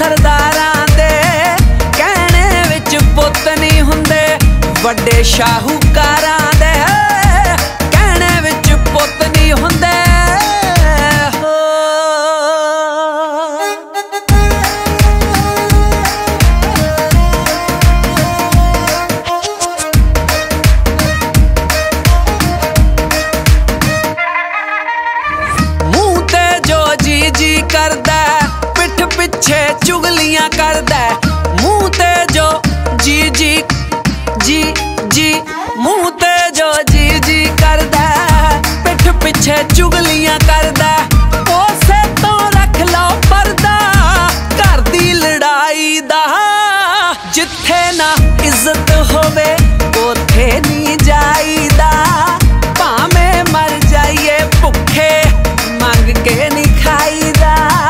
सरदारां दे कहने विच पुत नहीं हुंदे, वड्डे शाहूकारां दे कहने विच पुत नहीं हुंदे। करदा पिठ पिछे चुगलियां करदा, मुंह ते जो जी जी जी जी, मुंह ते जो जी जी करदा, पिठ पिछे चुगलियां करदा। उसे तो रख लो पर्दा घर दी लड़ाई दा, जिथे ना इज्जत होवे उथे नहीं जाईदा। भावें मर जाइए भुखे मंग के नहीं खाईदा,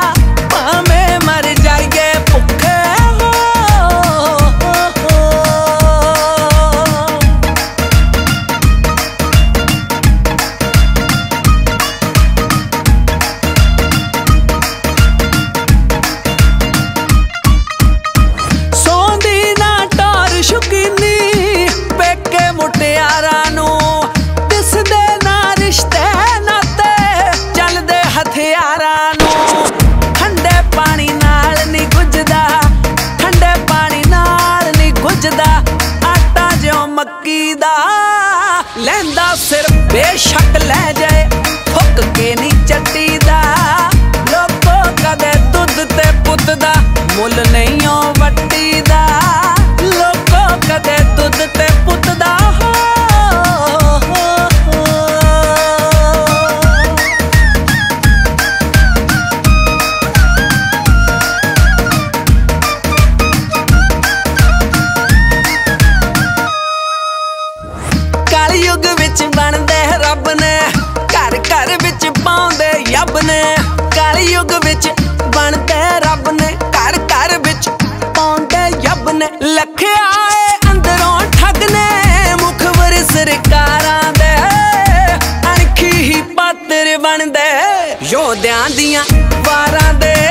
मक्की दा लैंदा सिर बेशक लै जाए, फुक के नी चट्टीदा। लोको कदे दुध ते पुत दा मुल नहीं ओ वट्टी दा, लोको कदे दुध ते पुत दा। युग विच बनदे रब ने घर घर विच पाउंदे यब ने, काली युग विच बनदे रब ने घर घर विच पाउंदे यब ने। लखे आए अंदरों ठग ने मुखबर सरकारां दे, अणखी ही पात्र बनदे योद्धियां दियां वारां दे।